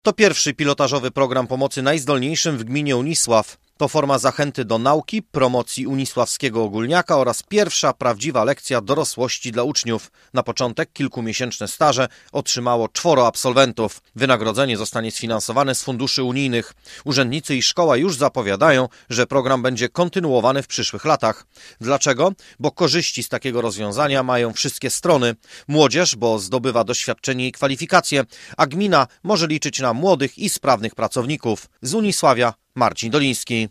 To pierwszy pilotażowy program pomocy najzdolniejszym w gminie Unisław. To forma zachęty do nauki, promocji unisławskiego ogólniaka oraz pierwsza prawdziwa lekcja dorosłości dla uczniów. Na początek kilkumiesięczne staże otrzymało 4 absolwentów. Wynagrodzenie zostanie sfinansowane z funduszy unijnych. Urzędnicy i szkoła już zapowiadają, że program będzie kontynuowany w przyszłych latach. Dlaczego? Bo korzyści z takiego rozwiązania mają wszystkie strony. Młodzież, bo zdobywa doświadczenie i kwalifikacje, a gmina może liczyć na młodych i sprawnych pracowników. Z Unisławia Marcin Doliński.